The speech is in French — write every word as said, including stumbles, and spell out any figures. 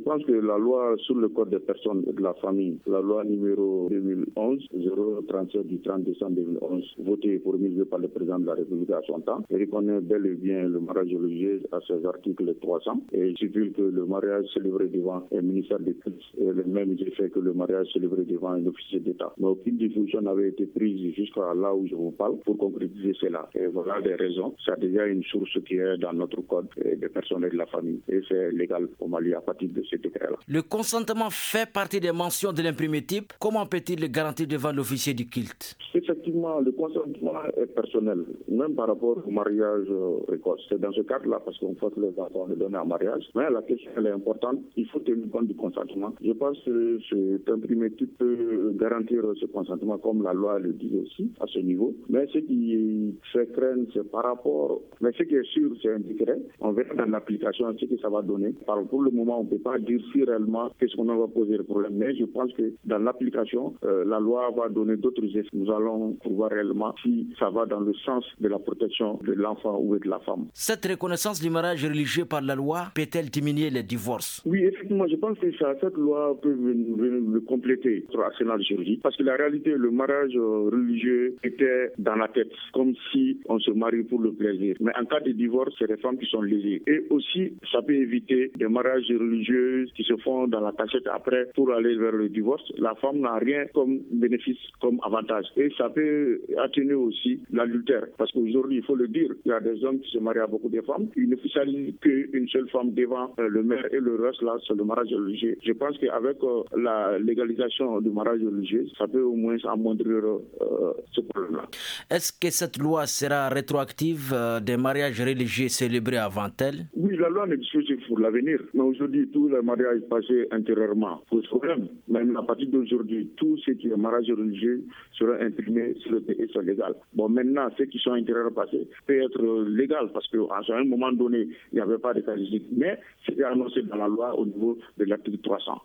pense que la loi sur le code des personnes et de la famille, la loi numéro deux mille onze zéro trente-sept du trente décembre deux mille onze, votée et promulguée par le président de la République à son temps, et reconnaît bel et bien le mariage religieux à ses articles trois cents et stipule que le mariage célébré devant un ministère de culte est le même effet que le mariage célébré devant un officier d'État. Mais aucune disposition n'avait été prise jusqu'à là où je vous parle pour concrétiser cela. Et voilà des raisons. Ça devient une source qui est dans notre code des personnes et de la famille. Et c'est légal au Mali à partir de ce décret-là. Le consentement fait partie des mentions de l'imprimé type. Comment peut-il le garantir devant l'officier du culte? Effectivement, le consentement est personnel, même par rapport au mariage précoce. C'est dans ce cadre-là parce qu'on force les enfants de donner un mariage. Mais la question elle est importante. Il faut tenir compte du consentement. Je pense que cet imprimé type peut garantir ce consentement comme la loi le dit aussi à ce niveau. Mais ce qui fait craindre, c'est par rapport... Mais ce qui est sûr, c'est un décret. On verra dans l'application ce que ça va donner. Pour le moment, on ne peut pas dire si réellement qu'est-ce qu'on va poser le problème. Mais je pense que dans l'application, euh, la loi va donner d'autres effets. Nous allons voir réellement si ça va dans le sens de la protection de l'enfant ou de la femme. Cette reconnaissance du mariage religieux par la loi peut-elle diminuer les divorces? Oui, effectivement, je pense que ça, cette loi peut venir, venir le compléter sur l'arsenal juridique. Parce que la réalité, le mariage religieux était dans la tête, comme si on se marie pour le plaisir. Mais en cas de divorce, c'est les femmes qui sont lésées. Et aussi, ça peut éviter des mariages religieux qui se font dans la cachette après pour aller vers le divorce. La femme n'a rien comme bénéfice, comme avantage. Et ça peut atténuer aussi l'adultère. Parce qu'aujourd'hui, il faut le dire, il y a des hommes qui se marient à beaucoup de femmes. Il ne s'agit qu'une seule femme devant euh, le maire et le reste là, c'est le mariage religieux. Je pense qu'avec euh, la légalisation du mariage religieux, ça peut au moins amoindrir euh, ce problème-là. Est-ce que cette loi sera rétroactive euh, des mariages religieux célébrés avant elle? Oui, la loi ne dispose que pour l'avenir. Mais aujourd'hui, tous les mariages passés antérieurement posent problème. Même à partir d'aujourd'hui, tout ce qui est mariage religieux sera imprimé sur le pays, c'est légal. Bon, maintenant, ceux qui sont antérieurs passés peut être légal parce qu'à un moment donné, il n'y avait pas de casier. Mais c'était annoncé dans la loi au niveau de l'article trois cents.